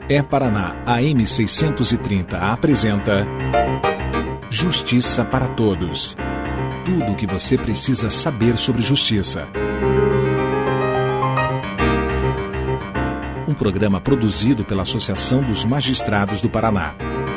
É Paraná, a M630 apresenta Justiça para Todos. Tudo o que você precisa saber sobre justiça. Um programa produzido pela Associação dos Magistrados do Paraná.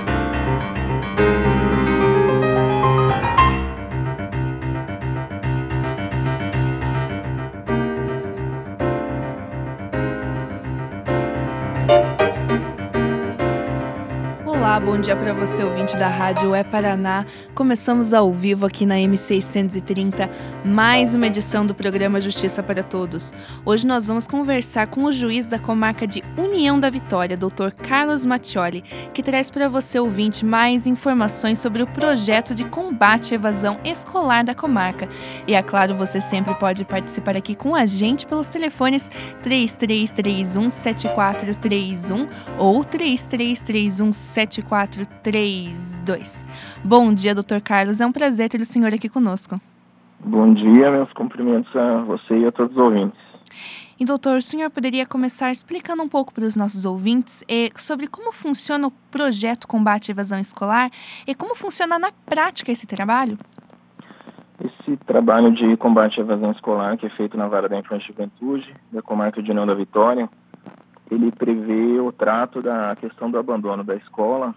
Olá, bom dia para você, ouvinte da Rádio É Paraná. Começamos ao vivo aqui na M630, mais uma edição do programa Justiça para Todos. Hoje nós vamos conversar com o juiz da comarca de União da Vitória, Dr. Carlos Mattioli, que traz para você, ouvinte, mais informações sobre o projeto de combate à evasão escolar da comarca. E, é claro, você sempre pode participar aqui com a gente pelos telefones 3331-7431 ou 3331-7432. Bom dia, Dr. Carlos. É um prazer ter o senhor aqui conosco. Bom dia, meus cumprimentos a você e a todos os ouvintes. E, doutor, o senhor poderia começar explicando um pouco para os nossos ouvintes sobre como funciona o projeto Combate à Evasão Escolar e como funciona na prática esse trabalho? Esse trabalho de combate à evasão escolar, que é feito na Vara da Infância e Juventude, da comarca de União da Vitória, ele prevê o trato da questão do abandono da escola,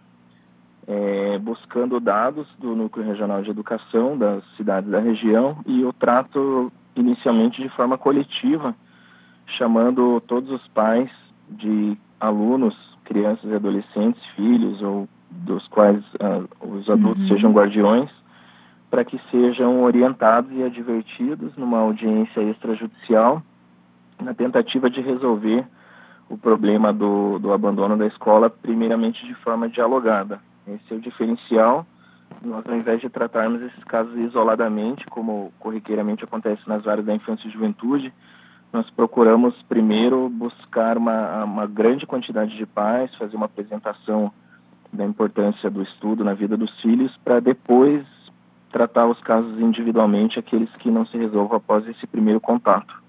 buscando dados do Núcleo Regional de Educação das cidades da região e o trato inicialmente de forma coletiva, chamando todos os pais de alunos, crianças e adolescentes, filhos ou dos quais os adultos sejam guardiões, para que sejam orientados e advertidos numa audiência extrajudicial na tentativa de resolver o problema do abandono da escola, primeiramente de forma dialogada. Esse é o diferencial. Nós, ao invés de tratarmos esses casos isoladamente, como corriqueiramente acontece nas varas da infância e juventude, nós procuramos primeiro buscar uma grande quantidade de pais, fazer uma apresentação da importância do estudo na vida dos filhos, para depois tratar os casos individualmente, aqueles que não se resolvam após esse primeiro contato.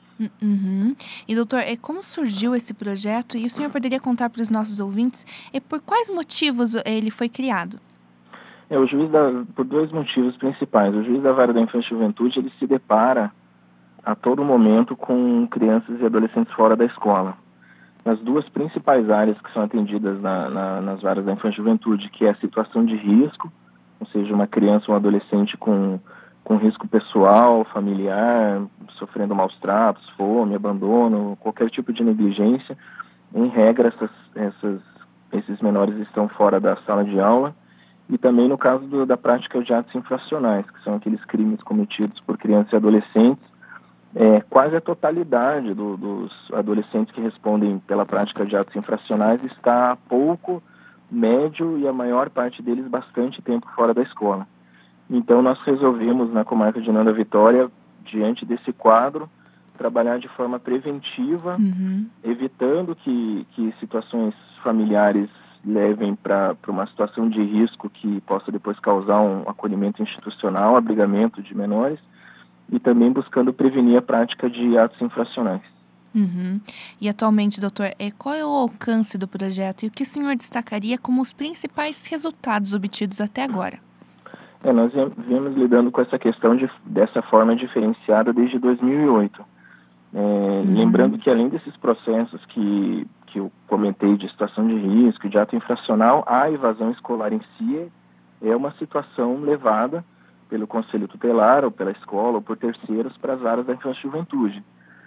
E, doutor, como surgiu esse projeto? E o senhor poderia contar para os nossos ouvintes por quais motivos ele foi criado? O juiz por dois motivos principais. O juiz da Vara da Infância e Juventude, ele se depara a todo momento com crianças e adolescentes fora da escola. Nas duas principais áreas que são atendidas nas varas da Infância e Juventude, que é a situação de risco, ou seja, uma criança ou um adolescente com risco pessoal, familiar, sofrendo maus tratos, fome, abandono, qualquer tipo de negligência. Em regra, esses menores estão fora da sala de aula. E também no caso da prática de atos infracionais, que são aqueles crimes cometidos por crianças e adolescentes. Quase a totalidade dos adolescentes que respondem pela prática de atos infracionais está pouco, médio e a maior parte deles bastante tempo fora da escola. Então, nós resolvemos, na comarca de União da Vitória, diante desse quadro, trabalhar de forma preventiva, evitando que situações familiares levem para uma situação de risco que possa depois causar um acolhimento institucional, abrigamento de menores, e também buscando prevenir a prática de atos infracionais. E atualmente, doutor, qual é o alcance do projeto e o que o senhor destacaria como os principais resultados obtidos até agora? Nós viemos lidando com essa questão dessa forma diferenciada desde 2008. Lembrando que, além desses processos que eu comentei de situação de risco e de ato infracional, a evasão escolar em si é uma situação levada pelo Conselho Tutelar, ou pela escola, ou por terceiros para as áreas da infância e juventude.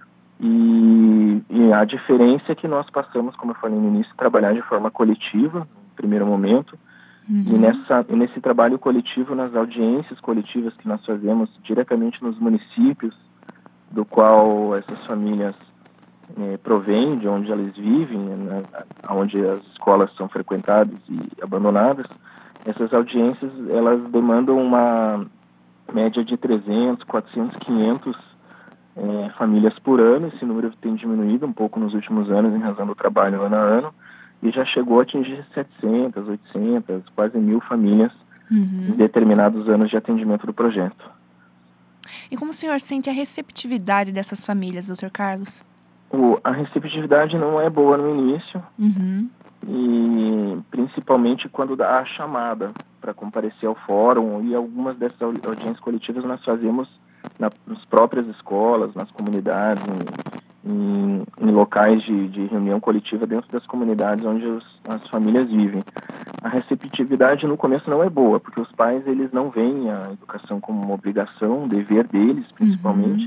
E a diferença é que nós passamos, como eu falei no início, a trabalhar de forma coletiva, no primeiro momento. E nesse trabalho coletivo, nas audiências coletivas que nós fazemos diretamente nos municípios, do qual essas famílias provêm, de onde elas vivem, onde as escolas são frequentadas e abandonadas, essas audiências, elas demandam uma média de 300, 400, 500 famílias por ano. Esse número tem diminuído um pouco nos últimos anos em razão do trabalho ano a ano, e já chegou a atingir 700, 800, quase 1.000 famílias em determinados anos de atendimento do projeto. E como o senhor sente a receptividade dessas famílias, Dr. Carlos? A receptividade não é boa no início, e principalmente quando dá a chamada para comparecer ao fórum, e algumas dessas audiências coletivas nós fazemos nas próprias escolas, nas comunidades, em locais de reunião coletiva dentro das comunidades onde as famílias vivem. A receptividade no começo não é boa, porque os pais eles não veem a educação como uma obrigação, um dever deles, principalmente.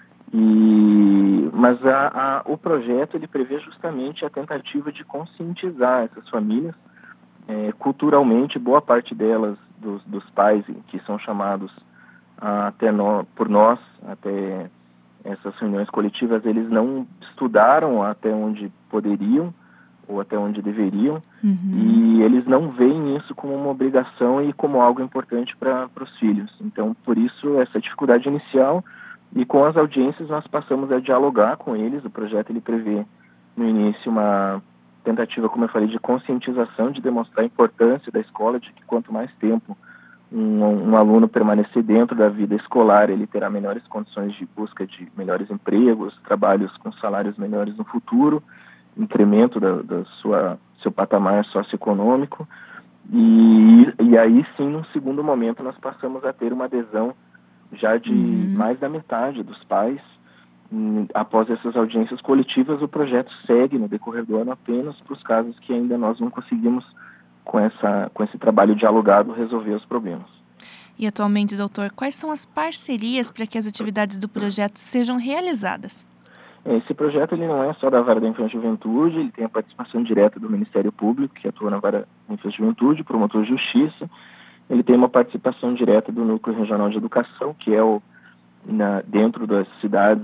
Mas o projeto ele prevê justamente a tentativa de conscientizar essas famílias. Culturalmente, boa parte delas, dos pais que são chamados por nós, até essas reuniões coletivas, eles não estudaram até onde poderiam ou até onde deveriam, e eles não veem isso como uma obrigação e como algo importante para os filhos. Então, por isso, essa dificuldade inicial, e com as audiências nós passamos a dialogar com eles. O projeto ele prevê, no início, uma tentativa, como eu falei, de conscientização, de demonstrar a importância da escola, de que quanto mais tempo um aluno permanecer dentro da vida escolar, ele terá melhores condições de busca de melhores empregos, trabalhos com salários melhores no futuro, incremento seu patamar socioeconômico, e aí sim, num segundo momento, nós passamos a ter uma adesão já de mais da metade dos pais. Após essas audiências coletivas, o projeto segue no decorrer do ano apenas para os casos que ainda nós não conseguimos, com esse trabalho dialogado, resolver os problemas. E atualmente, doutor, quais são as parcerias para que as atividades do projeto sejam realizadas? Esse projeto ele não é só da Vara da Infância e Juventude, ele tem a participação direta do Ministério Público, que atua na Vara da Infância e Juventude, promotor de justiça. Ele tem uma participação direta do Núcleo Regional de Educação, que é dentro das cidades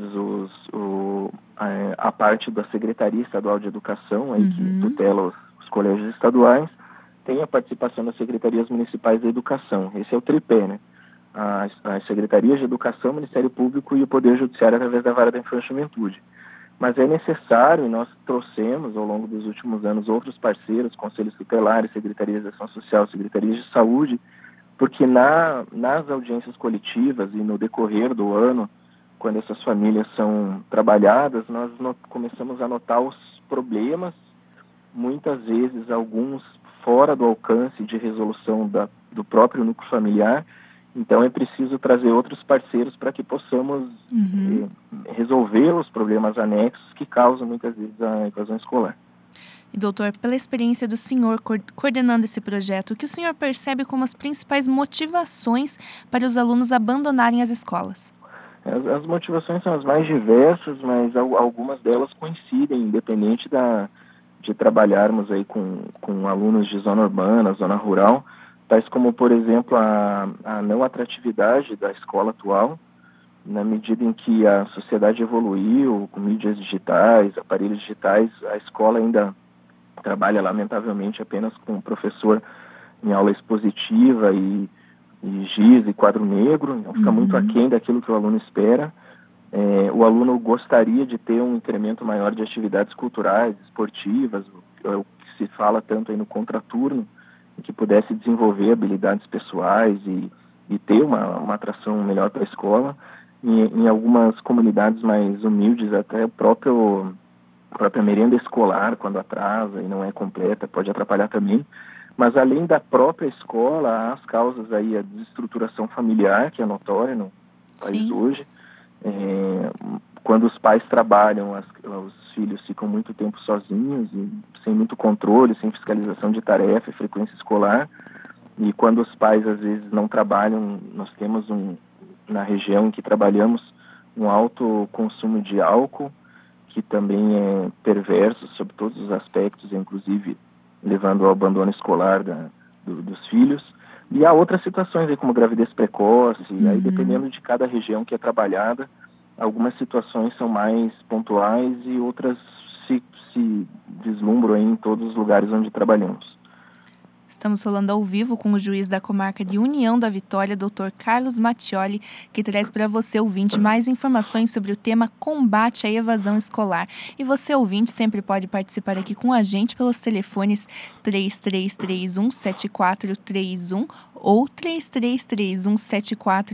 a parte da Secretaria Estadual de Educação, aí, que tutela os colégios estaduais. Tem a participação das Secretarias Municipais da Educação. Esse é o tripé, né? As Secretarias de Educação, Ministério Público e o Poder Judiciário através da Vara da Infância e Juventude. Mas é necessário, e nós trouxemos ao longo dos últimos anos outros parceiros, conselhos tutelares, Secretarias de Ação Social, Secretarias de Saúde, porque nas audiências coletivas e no decorrer do ano, quando essas famílias são trabalhadas, nós começamos a notar os problemas, muitas vezes alguns fora do alcance de resolução do próprio núcleo familiar. Então é preciso trazer outros parceiros para que possamos resolver os problemas anexos que causam muitas vezes a evasão escolar. E doutor, pela experiência do senhor coordenando esse projeto, o que o senhor percebe como as principais motivações para os alunos abandonarem as escolas? As motivações são as mais diversas, mas algumas delas coincidem, independente de trabalharmos aí com alunos de zona urbana, zona rural, tais como, por exemplo, a não atratividade da escola atual, na medida em que a sociedade evoluiu com mídias digitais, aparelhos digitais. A escola ainda trabalha, lamentavelmente, apenas com o professor em aula expositiva e giz e quadro negro, então fica muito aquém daquilo que o aluno espera. O aluno gostaria de ter um incremento maior de atividades culturais, esportivas, o que se fala tanto aí no contraturno, que pudesse desenvolver habilidades pessoais e ter uma atração melhor para a escola. Em algumas comunidades mais humildes, até a própria merenda escolar, quando atrasa e não é completa, pode atrapalhar também. Mas além da própria escola, há as causas aí, a desestruturação familiar, que é notória no país hoje. Quando os pais trabalham, os filhos ficam muito tempo sozinhos, e sem muito controle, sem fiscalização de tarefa e frequência escolar. E quando os pais, às vezes, não trabalham, nós temos na região em que trabalhamos um alto consumo de álcool, que também é perverso sob todos os aspectos, inclusive levando ao abandono escolar dos filhos. E há outras situações aí, como gravidez precoce, e aí dependendo de cada região que é trabalhada, algumas situações são mais pontuais e outras se vislumbram aí em todos os lugares onde trabalhamos. Estamos falando ao vivo com o juiz da comarca de União da Vitória, Dr. Carlos Mattioli, que traz para você, ouvinte, mais informações sobre o tema combate à evasão escolar. E você, ouvinte, sempre pode participar aqui com a gente pelos telefones 3331-7431 ou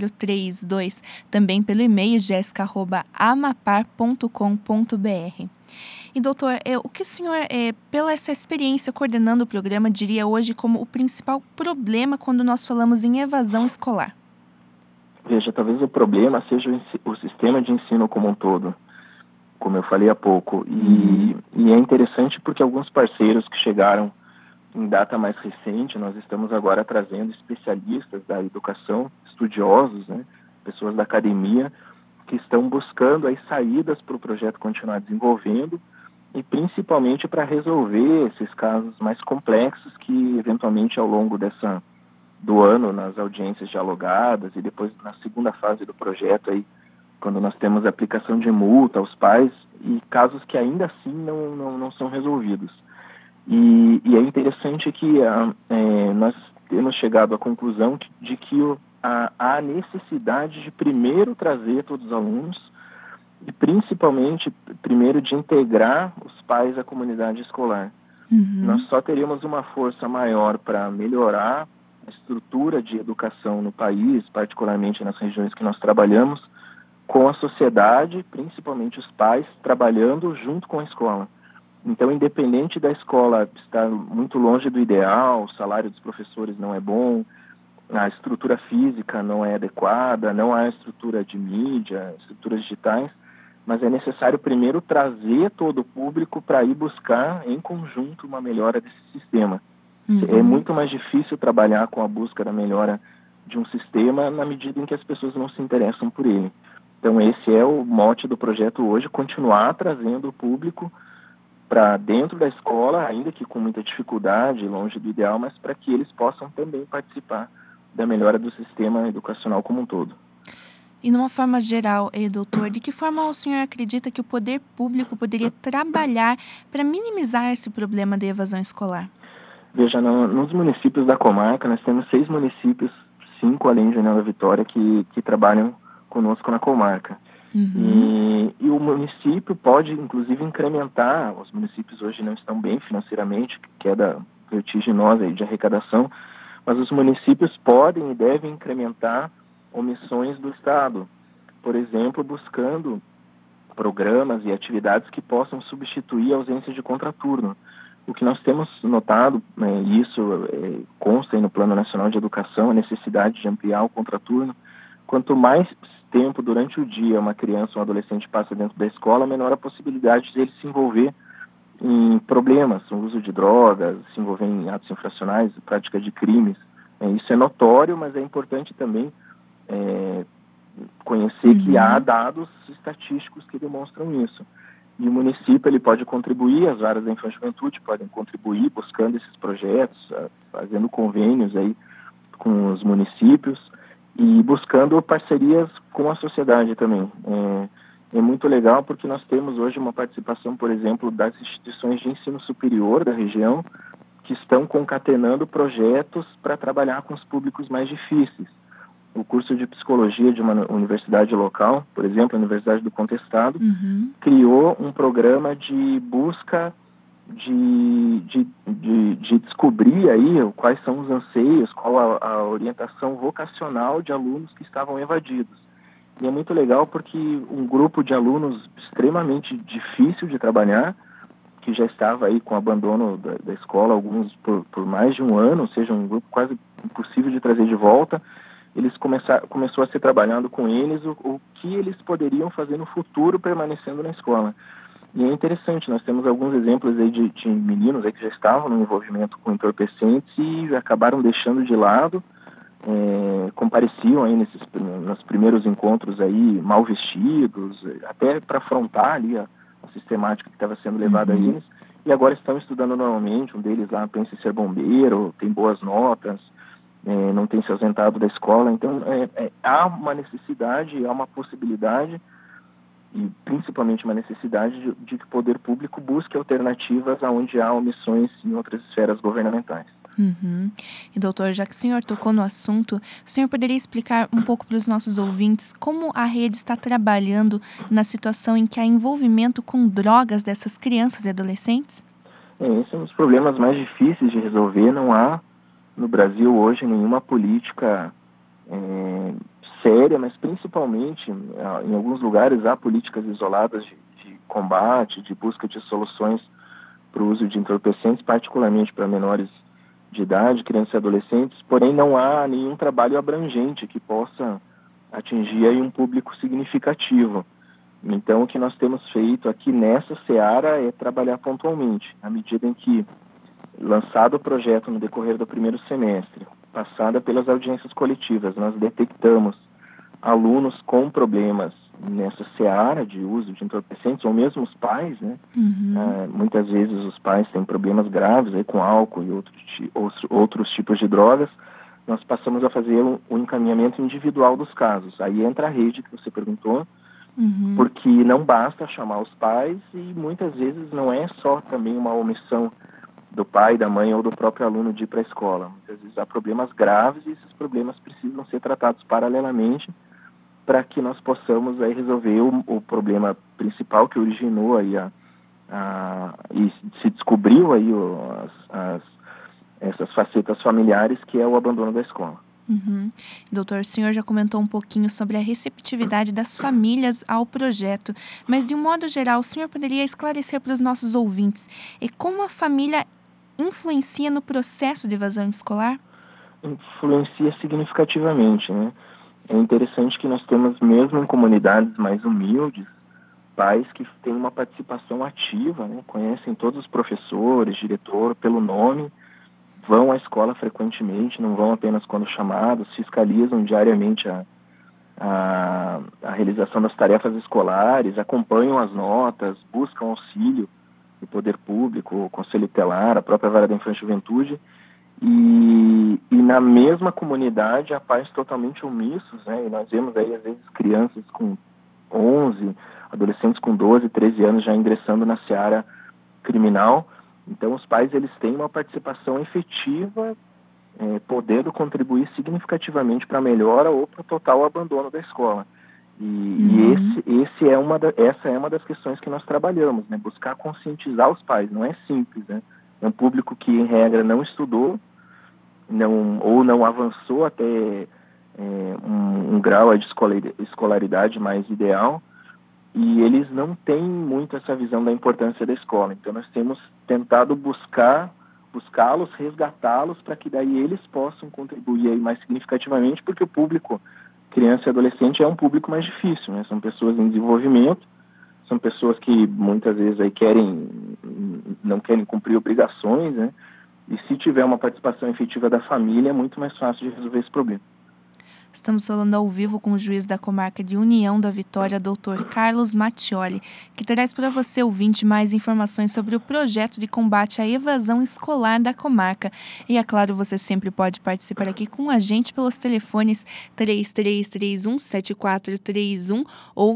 3331-7432, também pelo e-mail jessica@amapar.com.br. E, doutor, o que o senhor, pela essa experiência coordenando o programa, diria hoje como o principal problema quando nós falamos em evasão escolar? Veja, talvez o problema seja o sistema de ensino como um todo, como eu falei há pouco. E é interessante porque alguns parceiros que chegaram em data mais recente, nós estamos agora trazendo especialistas da educação, estudiosos, né, pessoas da academia, que estão buscando aí saídas para o projeto continuar desenvolvendo e principalmente para resolver esses casos mais complexos que eventualmente ao longo do ano, nas audiências dialogadas e depois na segunda fase do projeto, aí, quando nós temos a aplicação de multa aos pais e casos que ainda assim não são resolvidos. E é interessante que nós temos chegado à conclusão de que há necessidade de primeiro trazer todos os alunos e principalmente, primeiro, de integrar os pais à comunidade escolar. Nós só teríamos uma força maior para melhorar a estrutura de educação no país, particularmente nas regiões que nós trabalhamos, com a sociedade, principalmente os pais, trabalhando junto com a escola. Então, independente da escola estar muito longe do ideal, o salário dos professores não é bom, a estrutura física não é adequada, não há estrutura de mídia, estruturas digitais, mas é necessário primeiro trazer todo o público para ir buscar, em conjunto, uma melhora desse sistema. É muito mais difícil trabalhar com a busca da melhora de um sistema na medida em que as pessoas não se interessam por ele. Então, esse é o mote do projeto hoje, continuar trazendo o público para dentro da escola, ainda que com muita dificuldade, longe do ideal, mas para que eles possam também participar da melhora do sistema educacional como um todo. E numa forma geral, doutor, de que forma o senhor acredita que o poder público poderia trabalhar para minimizar esse problema de evasão escolar? Veja, nos municípios da comarca, nós temos 6 municípios, 5 além de Nova Vitória, que trabalham conosco na comarca. E o município pode, inclusive, incrementar, os municípios hoje não estão bem financeiramente, que é da vertiginosa de arrecadação, mas os municípios podem e devem incrementar omissões do Estado, por exemplo, buscando programas e atividades que possam substituir a ausência de contraturno. O que nós temos notado, e isso consta aí no Plano Nacional de Educação, a necessidade de ampliar o contraturno. Quanto mais tempo durante o dia uma criança ou um adolescente passa dentro da escola, menor a possibilidade de ele se envolver em problemas, o uso de drogas, se envolver em atos infracionais, prática de crimes. Isso é notório, mas é importante também conhecer que há dados estatísticos que demonstram isso. E o município ele pode contribuir, as varas da infância e juventude podem contribuir buscando esses projetos, fazendo convênios aí com os municípios e buscando parcerias com a sociedade também. É muito legal porque nós temos hoje uma participação, por exemplo, das instituições de ensino superior da região que estão concatenando projetos para trabalhar com os públicos mais difíceis. O curso de psicologia de uma universidade local, por exemplo, a Universidade do Contestado, criou um programa de busca de descobrir aí quais são os anseios, qual a orientação vocacional de alunos que estavam evadidos. E é muito legal porque um grupo de alunos extremamente difícil de trabalhar, que já estava aí com abandono da escola, alguns por mais de um ano, ou seja, um grupo quase impossível de trazer de volta, começou a ser trabalhado com eles o que eles poderiam fazer no futuro permanecendo na escola. E é interessante, nós temos alguns exemplos aí de meninos aí que já estavam no envolvimento com entorpecentes e acabaram deixando de lado, compareciam aí nos primeiros encontros aí mal vestidos, até para afrontar ali a sistemática que estava sendo levada a eles, e agora estão estudando normalmente. Um deles lá pensa em ser bombeiro, tem boas notas, não tem se ausentado da escola. Então há uma necessidade, há uma possibilidade e principalmente uma necessidade de que o poder público busque alternativas aonde há omissões em outras esferas governamentais. E doutor, já que o senhor tocou no assunto, o senhor poderia explicar um pouco para os nossos ouvintes como a rede está trabalhando na situação em que há envolvimento com drogas dessas crianças e adolescentes? Esse é um dos problemas mais difíceis de resolver. Não há no Brasil hoje nenhuma política séria, mas principalmente em alguns lugares há políticas isoladas de combate, de busca de soluções para o uso de entorpecentes, particularmente para menores de idade, crianças e adolescentes, porém não há nenhum trabalho abrangente que possa atingir aí um público significativo. Então, o que nós temos feito aqui nessa seara é trabalhar pontualmente, à medida em que, lançado o projeto no decorrer do primeiro semestre, passada pelas audiências coletivas, nós detectamos alunos com problemas nessa seara de uso de entorpecentes, ou mesmo os pais, né? Muitas vezes os pais têm problemas graves aí com álcool e outros tipos de drogas. Nós passamos a fazer o encaminhamento individual dos casos. Aí entra a rede que você perguntou, porque não basta chamar os pais e muitas vezes não é só também uma omissão do pai, da mãe ou do próprio aluno de ir para a escola. Muitas vezes há problemas graves e esses problemas precisam ser tratados paralelamente para que nós possamos aí resolver o problema principal que originou aí e se descobriu aí essas facetas familiares, que é o abandono da escola. Doutor, o senhor já comentou um pouquinho sobre a receptividade das famílias ao projeto, mas de um modo geral, o senhor poderia esclarecer para os nossos ouvintes como a família influencia no processo de evasão escolar? Influencia significativamente, né? É interessante que nós temos, mesmo em comunidades mais humildes, pais que têm uma participação ativa, né? Conhecem todos os professores, diretor, pelo nome, vão à escola frequentemente, não vão apenas quando chamados, fiscalizam diariamente a realização das tarefas escolares, acompanham as notas, buscam auxílio do poder público, o Conselho Tutelar, a própria Vara da Infância e Juventude, e na mesma comunidade há pais totalmente omissos, né? E nós vemos aí, às vezes, crianças com 11, adolescentes com 12, 13 anos já ingressando na seara criminal. Então, os pais, eles têm uma participação efetiva, podendo contribuir significativamente para a melhora ou para o total abandono da escola. Essa é uma das questões que nós trabalhamos, né? Buscar conscientizar os pais. Não é simples, né? É um público que, em regra, não estudou, ou não avançou até um grau de escolaridade mais ideal, e eles não têm muito essa visão da importância da escola. Então, nós temos tentado buscá-los, resgatá-los, para que daí eles possam contribuir aí mais significativamente, porque o público, criança e adolescente, é um público mais difícil, né? São pessoas em desenvolvimento, são pessoas que muitas vezes aí não querem cumprir obrigações, né? E se tiver uma participação efetiva da família, é muito mais fácil de resolver esse problema. Estamos falando ao vivo com o juiz da comarca de União da Vitória, Dr. Carlos Mattioli, que traz para você, ouvinte, mais informações sobre o projeto de combate à evasão escolar da comarca. E, é claro, você sempre pode participar aqui com a gente pelos telefones 3331-7431 ou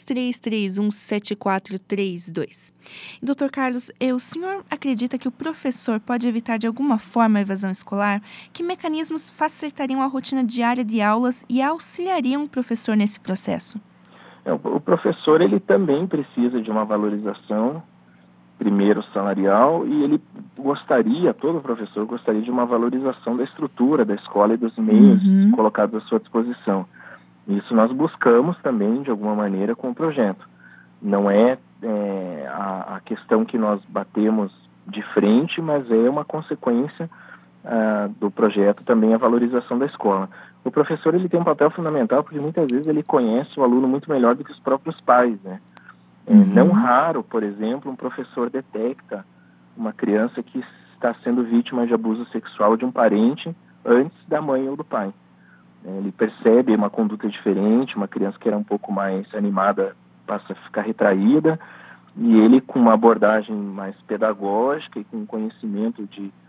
3331-7432. E, Dr. Carlos, o senhor acredita que o professor pode evitar de alguma forma a evasão escolar? Que mecanismos facilitariam a rotina diária de aulas e auxiliariam o professor nesse processo? O professor, ele também precisa de uma valorização, primeiro salarial, e ele todo professor gostaria de uma valorização da estrutura da escola e dos meios colocados à sua disposição. Isso nós buscamos também, de alguma maneira, com o projeto. Não é a questão que nós batemos de frente, mas é uma consequência do projeto também a valorização da escola. O professor, ele tem um papel fundamental, porque muitas vezes ele conhece o aluno muito melhor do que os próprios pais, né? Não raro, por exemplo, um professor detecta uma criança que está sendo vítima de abuso sexual de um parente antes da mãe ou do pai. Ele percebe uma conduta diferente, uma criança que era um pouco mais animada passa a ficar retraída, e ele, com uma abordagem mais pedagógica e com conhecimento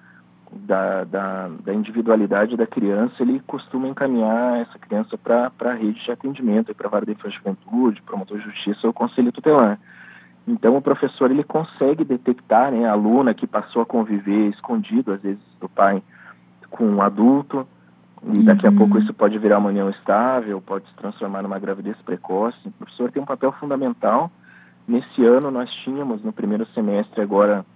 da individualidade da criança, ele costuma encaminhar essa criança para a rede de atendimento, para a Vara da Infância e Juventude, promotor de justiça ou Conselho Tutelar. Então, o professor, ele consegue detectar, né, a aluna que passou a conviver escondido, às vezes, do pai com um adulto, e daqui a pouco isso pode virar uma união estável, pode se transformar numa gravidez precoce. O professor tem um papel fundamental. Nesse ano, nós tínhamos, no primeiro semestre, agora,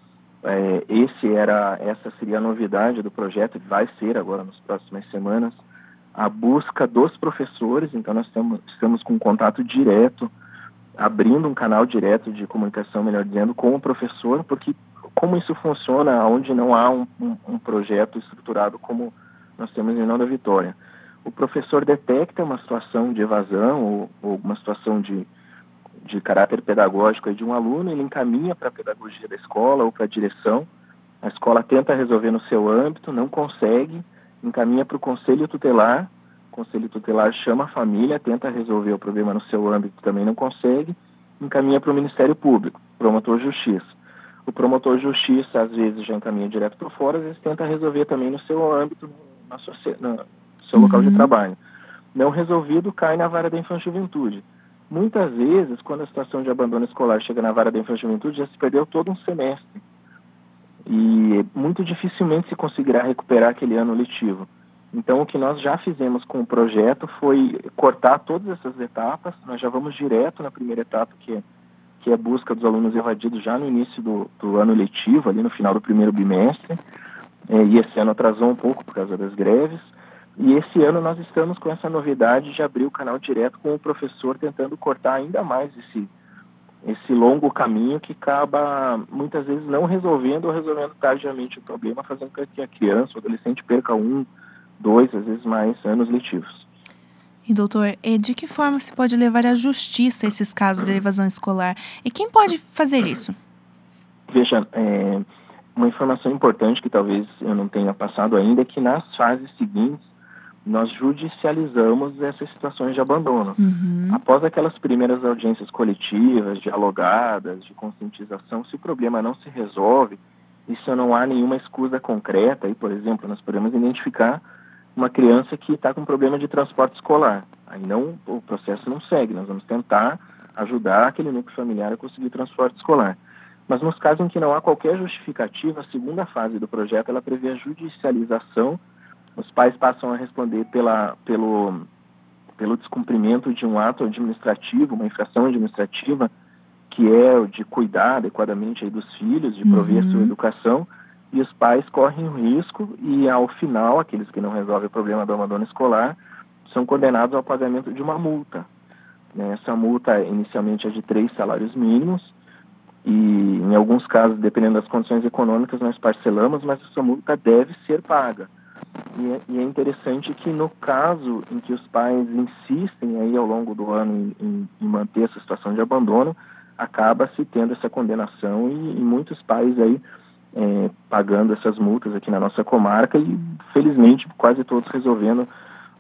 essa seria a novidade do projeto, e vai ser agora nas próximas semanas, a busca dos professores. Então nós estamos com contato direto abrindo um canal direto de comunicação, melhor dizendo, com o professor, porque como isso funciona onde não há um projeto estruturado como nós temos em União da Vitória. O professor detecta uma situação de evasão ou uma situação de caráter pedagógico de um aluno, ele encaminha para a pedagogia da escola ou para a direção. A escola tenta resolver no seu âmbito, não consegue, encaminha para o conselho tutelar. O conselho tutelar chama a família, tenta resolver o problema no seu âmbito, também não consegue, encaminha para o Ministério Público, promotor de justiça. O promotor de justiça, às vezes, já encaminha direto para fora, às vezes tenta resolver também no seu âmbito, no seu local de trabalho. Não resolvido, cai na vara da infância e juventude. Muitas vezes, quando a situação de abandono escolar chega na vara da infância e juventude, já se perdeu todo um semestre. E muito dificilmente se conseguirá recuperar aquele ano letivo. Então, o que nós já fizemos com o projeto foi cortar todas essas etapas. Nós já vamos direto na primeira etapa, que é a busca dos alunos evadidos já no início do ano letivo, ali no final do primeiro bimestre. E esse ano atrasou um pouco por causa das greves. E esse ano nós estamos com essa novidade de abrir o canal direto com o professor, tentando cortar ainda mais esse longo caminho que acaba, muitas vezes, não resolvendo ou resolvendo tardiamente o problema, fazendo com que a criança, o adolescente, perca 1, 2, às vezes mais anos letivos. E, doutor, de que forma se pode levar à justiça esses casos de evasão escolar? E quem pode fazer isso? Veja, uma informação importante que talvez eu não tenha passado ainda é que nas fases seguintes nós judicializamos essas situações de abandono. Após aquelas primeiras audiências coletivas, dialogadas, de conscientização, se o problema não se resolve, e se não há nenhuma escusa concreta, aí, por exemplo, nós podemos identificar uma criança que está com problema de transporte escolar. Aí o processo não segue, nós vamos tentar ajudar aquele núcleo familiar a conseguir transporte escolar. Mas nos casos em que não há qualquer justificativa, a segunda fase do projeto, ela prevê a judicialização. Os pais passam a responder pelo descumprimento de um ato administrativo, uma infração administrativa, que é o de cuidar adequadamente aí dos filhos, de prover a sua educação, e os pais correm o risco e, ao final, aqueles que não resolvem o problema do abandono escolar, são condenados ao pagamento de uma multa. Essa multa, inicialmente, é de 3 salários mínimos, e, em alguns casos, dependendo das condições econômicas, nós parcelamos, mas essa multa deve ser paga. E é interessante que, no caso em que os pais insistem aí ao longo do ano em manter essa situação de abandono, acaba-se tendo essa condenação e muitos pais aí pagando essas multas aqui na nossa comarca e, felizmente, quase todos resolvendo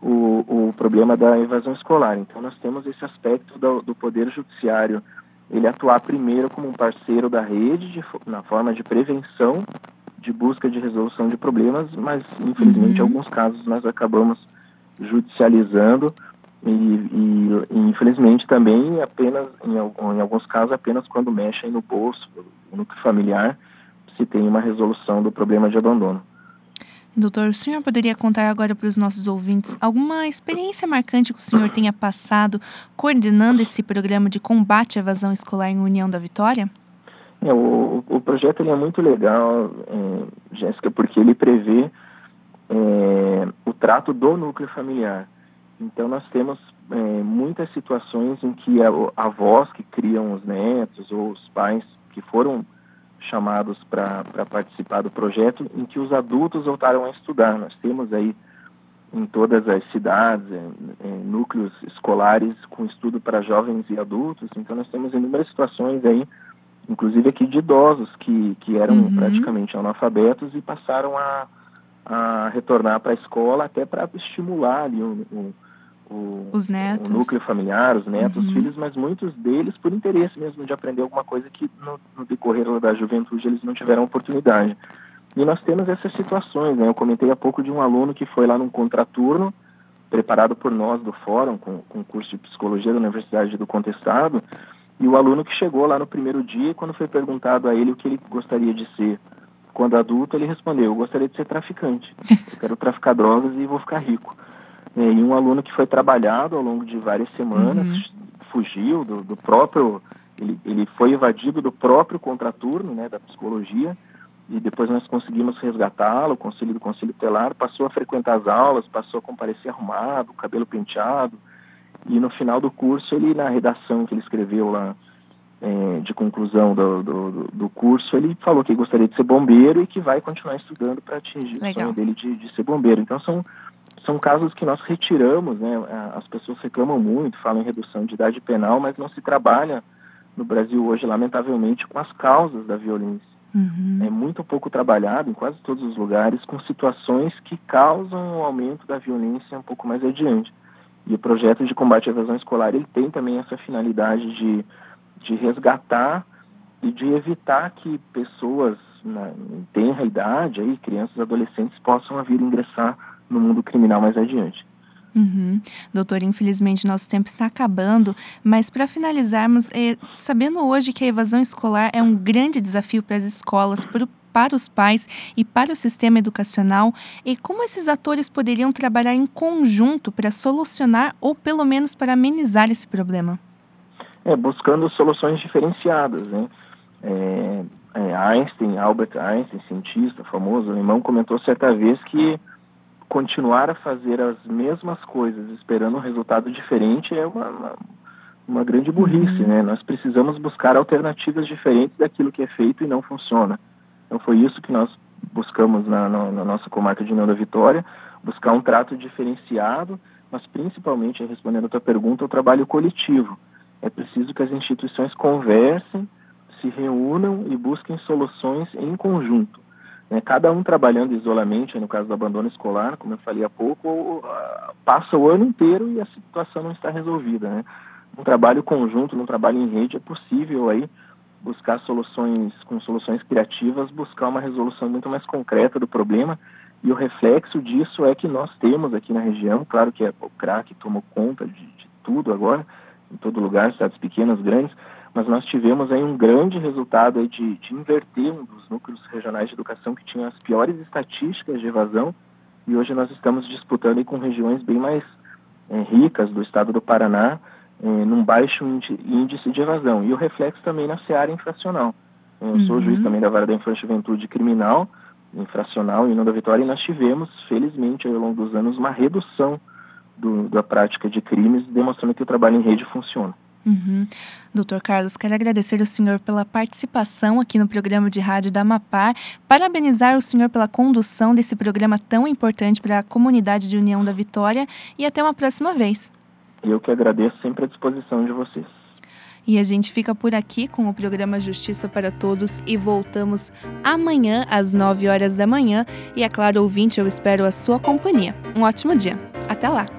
o problema da evasão escolar. Então, nós temos esse aspecto do Poder Judiciário, ele atuar primeiro como um parceiro da rede, na forma de prevenção, de busca de resolução de problemas, mas, infelizmente, em alguns casos nós acabamos judicializando e infelizmente, também apenas, em alguns casos, apenas quando mexem no bolso, no núcleo familiar, se tem uma resolução do problema de abandono. Doutor, o senhor poderia contar agora para os nossos ouvintes alguma experiência marcante que o senhor tenha passado coordenando esse programa de combate à evasão escolar em União da Vitória? O projeto ele é muito legal, Jéssica, porque ele prevê o trato do núcleo familiar. Então, nós temos muitas situações em que avós que criam os netos ou os pais que foram chamados para participar do projeto, em que os adultos voltaram a estudar. Nós temos aí em todas as cidades núcleos escolares com estudo para jovens e adultos. Então, nós temos inúmeras situações aí, inclusive aqui de idosos que eram praticamente analfabetos e passaram a retornar para a escola até para estimular ali os netos, o núcleo familiar, os netos, os filhos, mas muitos deles por interesse mesmo de aprender alguma coisa que no decorrer da juventude eles não tiveram oportunidade. E nós temos essas situações, Eu comentei há pouco de um aluno que foi lá num contraturno, preparado por nós do Fórum, com o curso de Psicologia da Universidade do Contestado, e o aluno que chegou lá no primeiro dia, quando foi perguntado a ele o que ele gostaria de ser quando adulto, ele respondeu: eu gostaria de ser traficante, eu quero traficar drogas e vou ficar rico. E um aluno que foi trabalhado ao longo de várias semanas, fugiu do próprio, ele foi evadido do próprio contraturno, da psicologia, e depois nós conseguimos resgatá-lo, o conselho tutelar, passou a frequentar as aulas, passou a comparecer arrumado, cabelo penteado, E no final do curso, ele, na redação que ele escreveu lá, de conclusão do curso, ele falou que gostaria de ser bombeiro e que vai continuar estudando para atingir o sonho dele de ser bombeiro. Então, são casos que nós retiramos, né? As pessoas reclamam muito, falam em redução de idade penal, mas não se trabalha no Brasil hoje, lamentavelmente, com as causas da violência. É muito pouco trabalhado em quase todos os lugares com situações que causam o aumento da violência um pouco mais adiante. E o projeto de combate à evasão escolar, ele tem também essa finalidade de resgatar e de evitar que pessoas em tenra idade, aí, crianças e adolescentes, possam vir ingressar no mundo criminal mais adiante. Doutor, infelizmente nosso tempo está acabando, mas para finalizarmos, sabendo hoje que a evasão escolar é um grande desafio para as escolas, para os pais e para o sistema educacional, e como esses atores poderiam trabalhar em conjunto para solucionar ou pelo menos para amenizar esse problema? Buscando soluções diferenciadas, né? Albert Einstein, cientista famoso alemão, comentou certa vez que continuar a fazer as mesmas coisas esperando um resultado diferente é uma grande burrice, né? Nós precisamos buscar alternativas diferentes daquilo que é feito e não funciona. Então foi isso que nós buscamos na nossa comarca de União da Vitória, buscar um trato diferenciado, mas principalmente, respondendo a tua pergunta, o trabalho coletivo. É preciso que as instituições conversem, se reúnam e busquem soluções em conjunto. Cada um trabalhando isoladamente, no caso do abandono escolar, como eu falei há pouco, passa o ano inteiro e a situação não está resolvida, né? Um trabalho conjunto, um trabalho em rede, é possível aí buscar soluções criativas, buscar uma resolução muito mais concreta do problema, e o reflexo disso é que nós temos aqui na região, claro que o crack tomou conta de tudo agora, em todo lugar, cidades pequenas, grandes, mas nós tivemos aí um grande resultado aí de inverter um dos núcleos regionais de educação que tinha as piores estatísticas de evasão, e hoje nós estamos disputando aí com regiões bem mais ricas do estado do Paraná, num baixo índice de evasão. E o reflexo também na seara infracional. Eu sou juiz também da Vara da Infância e Juventude Criminal, infracional em União da Vitória, e nós tivemos, felizmente, ao longo dos anos, uma redução da prática de crimes, demonstrando que o trabalho em rede funciona. Doutor Carlos, quero agradecer ao senhor pela participação aqui no programa de rádio da Amapar, parabenizar o senhor pela condução desse programa tão importante para a comunidade de União da Vitória, e até uma próxima vez. Eu que agradeço, sempre à disposição de vocês. E a gente fica por aqui com o programa Justiça para Todos e voltamos amanhã às 9 horas da manhã. E é claro, ouvinte, eu espero a sua companhia. Um ótimo dia. Até lá!